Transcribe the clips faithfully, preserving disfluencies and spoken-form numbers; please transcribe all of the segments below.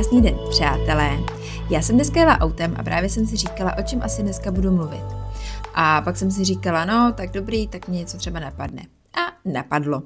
Krásný den, přátelé. Já jsem dneska jela autem a právě jsem si říkala, o čem asi dneska budu mluvit. A pak jsem si říkala, no, tak dobrý, tak mě něco třeba napadne. A napadlo.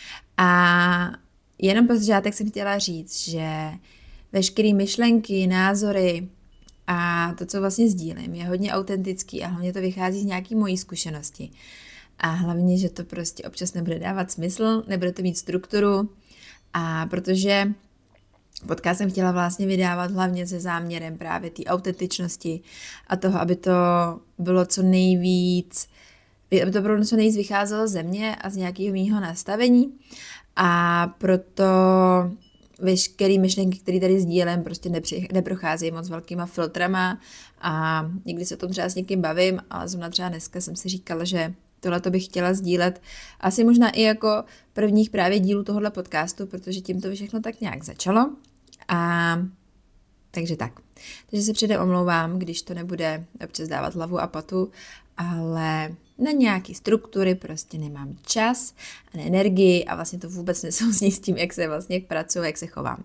A jenom pro začátek jsem chtěla říct, že veškeré myšlenky, názory a to, co vlastně sdílím, je hodně autentický a hlavně to vychází z nějaký mojí zkušenosti. A hlavně, že to prostě občas nebude dávat smysl, nebude to mít strukturu. A protože podcast jsem chtěla vlastně vydávat hlavně se záměrem právě té autentičnosti a toho, aby to bylo co nejvíc, aby to bylo co nejvíc vycházelo ze mě a z nějakého mýho nastavení. A proto veškeré myšlenky, které tady sdílím, prostě nepři, neprocházejí moc velkýma filtrama a někdy se o tom třeba s někým bavím, ale zrovna třeba dneska jsem si říkala, že tohle to bych chtěla sdílet asi možná i jako prvních právě dílů tohohle podcastu, protože tím to všechno tak nějak začalo. A takže tak. Takže se předem omlouvám, když to nebude občas dávat hlavu a patu, ale na nějaký struktury prostě nemám čas a energii a vlastně to vůbec nesouzní s tím, jak se vlastně pracuji, jak se chovám.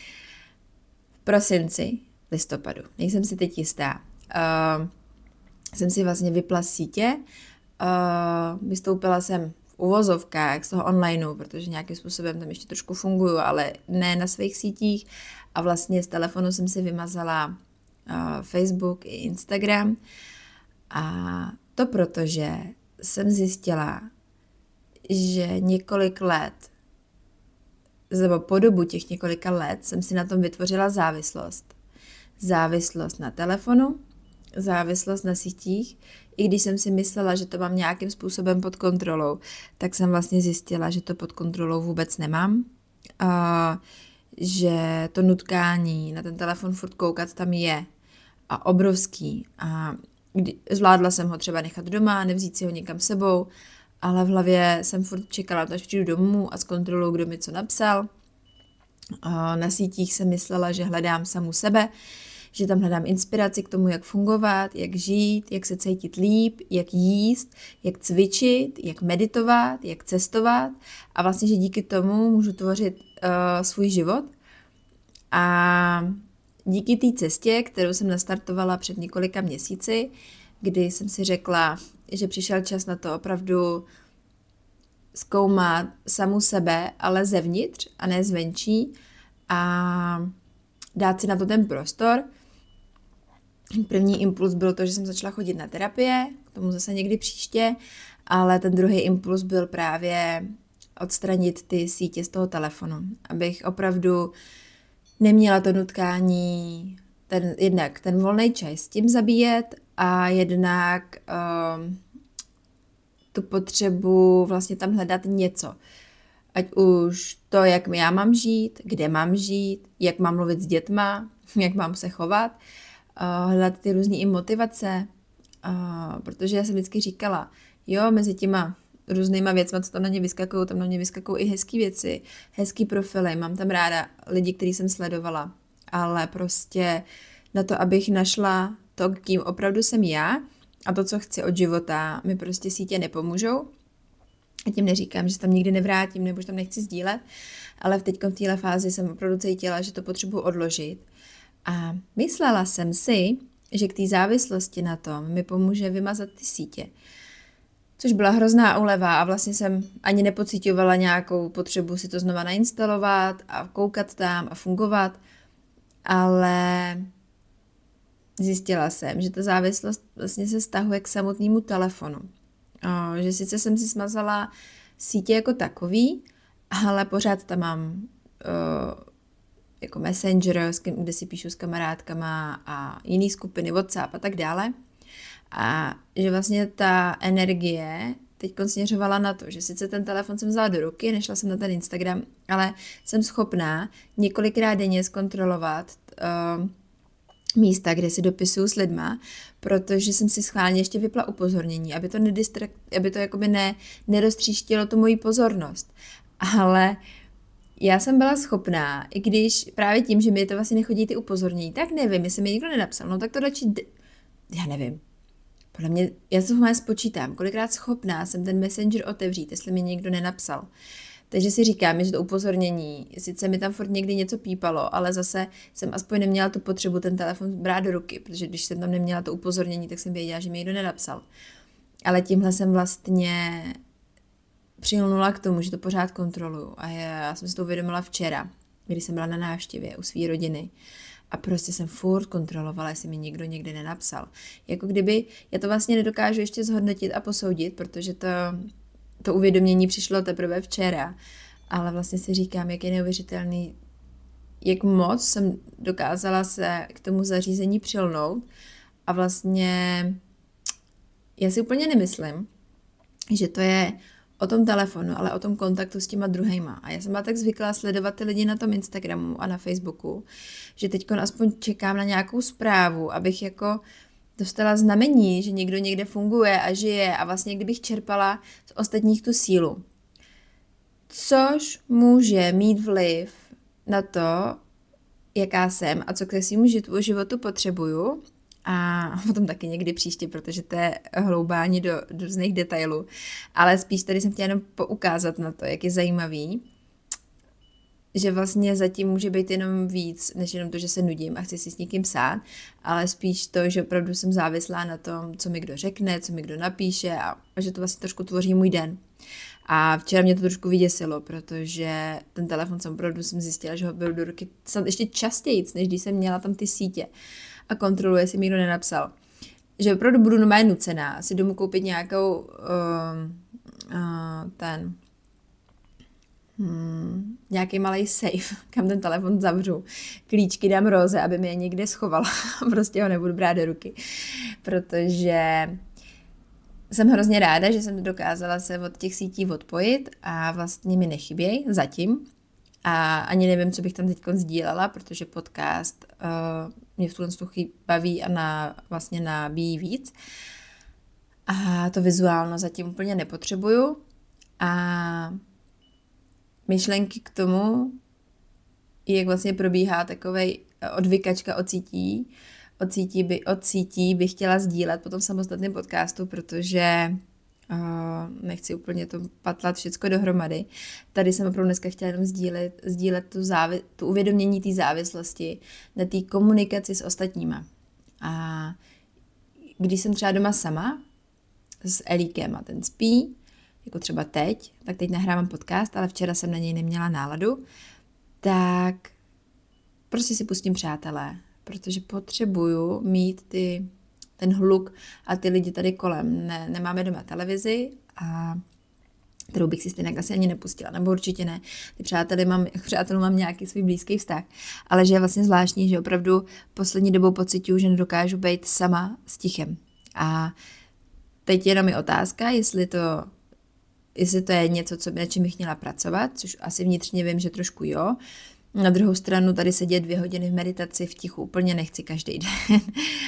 V prosinci, listopadu, nejsem si teď jistá, uh, jsem si vlastně vypla sítě, uh, vystoupila jsem v uvozovkách z toho onlineu, protože nějakým způsobem tam ještě trošku funguju, ale ne na svých sítích a vlastně z telefonu jsem si vymazala uh, Facebook i Instagram a to protože jsem zjistila, že několik let, nebo po dobu těch několika let jsem si na tom vytvořila závislost. Závislost na telefonu, závislost na sítích. I když jsem si myslela, že to mám nějakým způsobem pod kontrolou, tak jsem vlastně zjistila, že to pod kontrolou vůbec nemám. A že to nutkání na ten telefon furt koukat tam je a obrovský. A kdy, zvládla jsem ho třeba nechat doma, nevzít si ho někam sebou, ale v hlavě jsem furt čekala, až přijdu domů a zkontroluji, kdo mi co napsal. A na sítích jsem myslela, že hledám samu sebe, že tam hledám inspiraci k tomu, jak fungovat, jak žít, jak se cítit líp, jak jíst, jak cvičit, jak meditovat, jak cestovat a vlastně, že díky tomu můžu tvořit uh, svůj život. A díky té cestě, kterou jsem nastartovala před několika měsíci, kdy jsem si řekla, že přišel čas na to opravdu zkoumat samu sebe, ale zevnitř a ne zvenčí a dát si na to ten prostor. První impuls byl to, že jsem začala chodit na terapie, k tomu zase někdy příště, ale ten druhý impuls byl právě odstranit ty sítě z toho telefonu, abych opravdu neměla to nutkání, ten, jednak ten volný čas s tím zabíjet a jednak um, tu potřebu vlastně tam hledat něco. Ať už to, jak já mám žít, kde mám žít, jak mám mluvit s dětma, jak mám se chovat, uh, hledat ty různý i motivace, uh, protože já jsem vždycky říkala, jo, mezi těma různýma věcma, co tam na ně vyskakují, tam na mě vyskakují i hezký věci, hezký profily, mám tam ráda lidi, který jsem sledovala, ale prostě na to, abych našla to, kým opravdu jsem já a to, co chci od života, mi prostě sítě nepomůžou. A tím neříkám, že se tam nikdy nevrátím nebo že tam nechci sdílet, ale v teďkom v téhle fázi jsem opravdu cítila, že to potřebuji odložit. A myslela jsem si, že k té závislosti na tom mi pomůže vymazat ty sítě. Což byla hrozná úleva a vlastně jsem ani nepocitovala nějakou potřebu si to znova nainstalovat a koukat tam a fungovat, ale zjistila jsem, že ta závislost vlastně se vztahuje k samotnému telefonu. O, že sice jsem si smazala sítě jako takový, ale pořád tam mám o, jako Messenger, kde si píšu s kamarádkama a jiný skupiny, WhatsApp a tak dále. A že vlastně ta energie teď směřovala na to, že sice ten telefon jsem vzala do ruky, nešla jsem na ten Instagram, ale jsem schopná několikrát denně zkontrolovat uh, místa, kde si dopisuju s lidma, protože jsem si schválně ještě vypla upozornění, aby to, nedistrak, aby to jakoby ne, neroztříštilo tu moji pozornost. Ale já jsem byla schopná, i když právě tím, že mi to vlastně nechodí ty upozornění, tak nevím, jestli mi někdo nenapsal, no tak to radši, d- já nevím. Podle mě, já to mám spočítám, kolikrát schopná jsem ten Messenger otevřít, jestli mi někdo nenapsal. Takže si říkám, že to upozornění, sice mi tam furt někdy něco pípalo, ale zase jsem aspoň neměla tu potřebu ten telefon brát do ruky, protože když jsem tam neměla to upozornění, tak jsem věděla, že mi někdo nenapsal. Ale tímhle jsem vlastně přilnula k tomu, že to pořád kontroluju. A já jsem si to uvědomila včera, když jsem byla na návštěvě u své rodiny. A prostě jsem furt kontrolovala, jestli mi někdo někde nenapsal. Jako kdyby, já to vlastně nedokážu ještě zhodnotit a posoudit, protože to, to uvědomění přišlo teprve včera. Ale vlastně si říkám, jak je neuvěřitelný, jak moc jsem dokázala se k tomu zařízení přilnout. A vlastně já si úplně nemyslím, že to je o tom telefonu, ale o tom kontaktu s těma druhejma. A já jsem byla tak zvyklá sledovat ty lidi na tom Instagramu a na Facebooku, že teď aspoň čekám na nějakou zprávu, abych jako dostala znamení, že někdo někde funguje a žije a vlastně kdybych čerpala z ostatních tu sílu. Což může mít vliv na to, jaká jsem a co k svému životu potřebuju. A potom taky někdy příště, protože to je hloubání do, do různých detailů. Ale spíš tady jsem chtěla jenom poukázat na to, jak je zajímavý, že vlastně zatím může být jenom víc, než jenom to, že se nudím a chci si s někým psát, ale spíš to, že opravdu jsem závislá na tom, co mi kdo řekne, co mi kdo napíše a, a že to vlastně trošku tvoří můj den. A včera mě to trošku vyděsilo, protože ten telefon jsem opravdu jsem zjistila, že ho beru do ruky snad ještě častěji, než když jsem měla tam ty sítě a kontroluje, jestli mi někdo nenapsal. Že opravdu budu normálně nucená si domů koupit nějakou uh, uh, ten hmm, nějaký malej safe, kam ten telefon zavřu. Klíčky dám Roze, aby mi je někde schovala. Prostě ho nebudu brát do ruky. Protože jsem hrozně ráda, že jsem dokázala se od těch sítí odpojit a vlastně mi nechybějí zatím. A ani nevím, co bych tam teď sdílela, protože podcast uh, mě v tuhle chvíli baví a na, vlastně nabíjí víc. A to vizuálno zatím úplně nepotřebuju. A myšlenky k tomu, jak vlastně probíhá takovej odvykačka od sítí, od sítí, by, od sítí bych chtěla sdílet po tom samostatném podcastu, protože uh, nechci úplně to patlat všecko dohromady. Tady jsem opravdu dneska chtěla jenom sdílet, sdílet tu, závi, tu uvědomění té závislosti na té komunikaci s ostatníma. A když jsem třeba doma sama s Elíkem a ten spí, jako třeba teď, tak teď nahrávám podcast, ale včera jsem na něj neměla náladu, tak prostě si pustím přátelé, protože potřebuju mít ty, ten hluk a ty lidi tady kolem. Ne, nemáme doma televizi, a kterou bych si stejně asi ani nepustila, nebo určitě ne. Ty přáteli mám, přátelů mám nějaký svůj blízký vztah, ale že je vlastně zvláštní, že opravdu poslední dobou pociťuju, že nedokážu být sama s tichem. A teď jenom je otázka, jestli to jestli to je něco, co by, na čem bych měla pracovat, což asi vnitřně vím, že trošku jo. Na druhou stranu tady sedět dvě hodiny v meditaci v tichu úplně nechci každý den.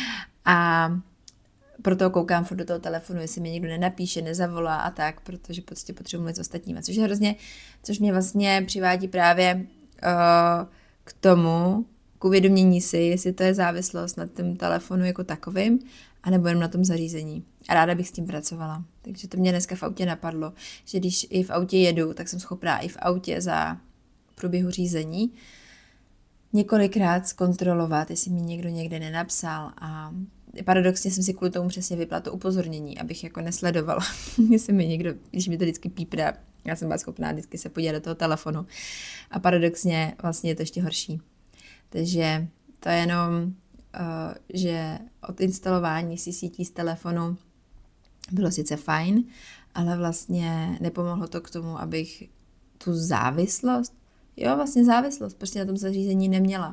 A proto koukám furt do toho telefonu, jestli mi někdo nenapíše, nezavolá a tak, protože prostě potřebuji mluvit s ostatními. Což je hrozně, což mě vlastně přivádí právě uh, k tomu, k uvědomění si, jestli to je závislost na tom telefonu jako takovým, anebo jenom na tom zařízení. A ráda bych s tím pracovala. Takže to mě dneska v autě napadlo, že když i v autě jedu, tak jsem schopná i v autě za průběhu řízení několikrát zkontrolovat, jestli mi někdo někde nenapsal. A paradoxně jsem si kvůli tomu přesně vypla to upozornění, abych jako nesledovala, jestli mi někdo, když mi to vždycky pípne, já jsem byla schopná vždycky se podívat do toho telefonu. A paradoxně vlastně je to ještě horší. Takže to je jenom, Uh, že odinstalování si sítí z telefonu bylo sice fajn, ale vlastně nepomohlo to k tomu, abych tu závislost, jo, vlastně závislost, prostě na tom zařízení neměla.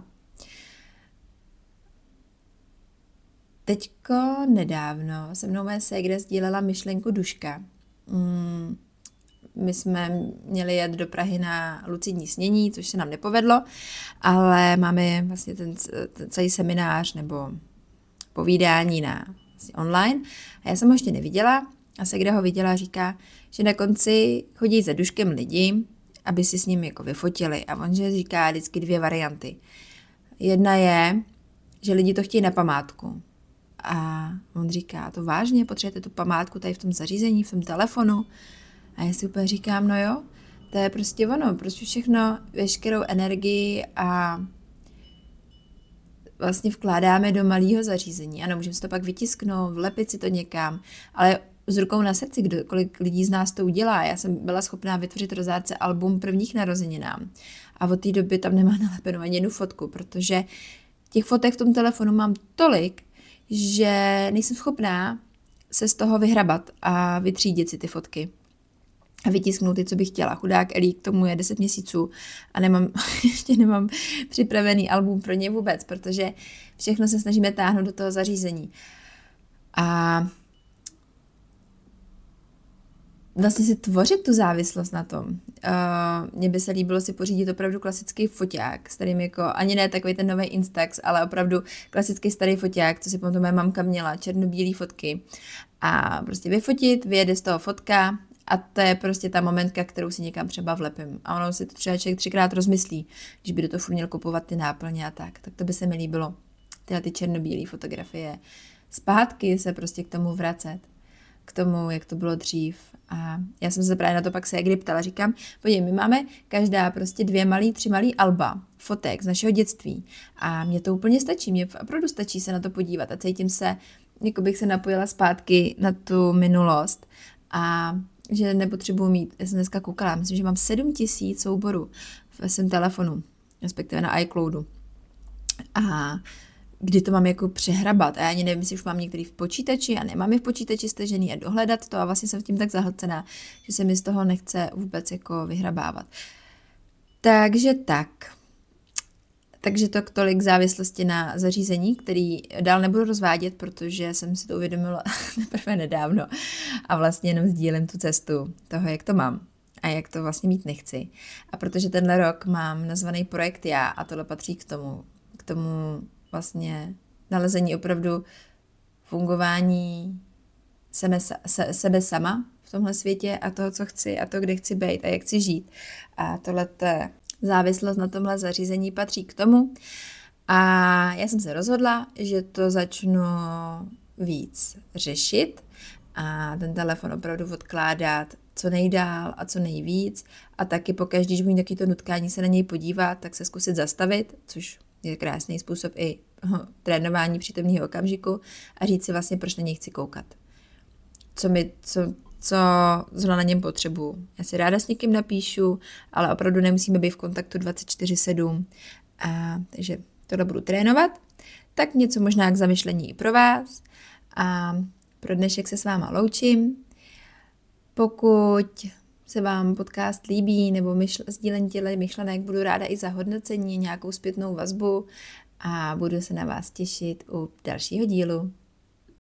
Teďko nedávno se mnou mé ségra sdílela myšlenku Duška. Mm, my jsme měli jet do Prahy na lucidní snění, což se nám nepovedlo, ale máme vlastně ten, ten celý seminář nebo povídání na vlastně online. A já jsem ho ještě neviděla a ségra ho viděla a říká, že na konci chodí za Duškem lidi, aby si s ním jako vyfotili. A on že říká vždycky dvě varianty. Jedna je, že lidi to chtějí na památku. A on říká, to vážně, potřebujete tu památku tady v tom zařízení, v tom telefonu? A já si úplně říkám, no jo, to je prostě ono, prostě všechno, veškerou energii a vlastně vkládáme do malého zařízení. Ano, můžeme si to pak vytisknout, vlepit si to někam, ale s rukou na srdci, kdo, kolik lidí z nás to udělá. Já jsem byla schopná vytvořit rozárce album prvních narozeninám a od té doby tam nemá nalepenou ani jednu fotku, protože těch fotek v tom telefonu mám tolik, že nejsem schopná se z toho vyhrabat a vytřídit si ty fotky a vytisknout ty, co bych chtěla. Chudák Elí, k tomu je deset měsíců a nemám, ještě nemám připravený album pro ně vůbec, protože všechno se snažíme táhnout do toho zařízení. A vlastně si tvořit tu závislost na tom. Uh, mně by se líbilo si pořídit opravdu klasický foťák, s kterým jako, ani ne takový ten nový Instax, ale opravdu klasický starý foťák, co si potom moje mamka měla, černobílý fotky. A prostě vyfotit, vyjede z toho fotka a to je prostě ta momentka, kterou si někam třeba vlepím. A ono si to třeba člověk třikrát rozmyslí, když by do toho furt měl kupovat ty náplně a tak. Tak to by se mi líbilo. Tyhle ty černobílé fotografie. Zpátky se prostě k tomu vracet. K tomu, jak to bylo dřív. A já jsem se právě na to pak se kdy ptala, říkám, podívej, my máme každá prostě dvě malý, tři malý alba fotek z našeho dětství a mně to úplně stačí, mně opravdu stačí se na to podívat a cítím se, jako bych se napojila zpátky na tu minulost a že nepotřebuji mít, já jsem dneska koukala, myslím, že mám sedm tisíc souborů ve svém telefonu, respektive na iCloudu. A kdy to mám jako přehrabat a já ani nevím, jestli už mám některý v počítači a nemám je v počítači stažený a dohledat to a vlastně jsem v tím tak zahlcená, že se mi z toho nechce vůbec jako vyhrabávat. Takže tak. Takže to tolik závislosti na zařízení, který dál nebudu rozvádět, protože jsem si to uvědomila teprve nedávno a vlastně jenom sdílím tu cestu toho, jak to mám a jak to vlastně mít nechci. A protože tenhle rok mám nazvaný projekt Já a tohle patří k tomu, k tomu vlastně nalezení opravdu fungování sebe, se, sebe sama v tomhle světě a toho, co chci a to, kde chci být a jak chci žít. A tohle závislost na tomhle zařízení patří k tomu. A já jsem se rozhodla, že to začnu víc řešit a ten telefon opravdu odkládat co nejdál a co nejvíc a taky pokaždé, když budu taky to nutkání se na něj podívat, tak se zkusit zastavit, což je krásný způsob i trénování přítomného okamžiku a říct si vlastně, proč na něj chci koukat. Co mi, co, co zrovna na něm potřebuju. Já si ráda s někým napíšu, ale opravdu nemusíme být v kontaktu dvacet čtyři sedm. A, takže tohle budu trénovat. Tak něco možná k zamyšlení i pro vás. A pro dnešek se s váma loučím. Pokud se vám podcast líbí nebo myšl- sdílení těchto myšlenek, budu ráda i za hodnocení, nějakou zpětnou vazbu a budu se na vás těšit u dalšího dílu.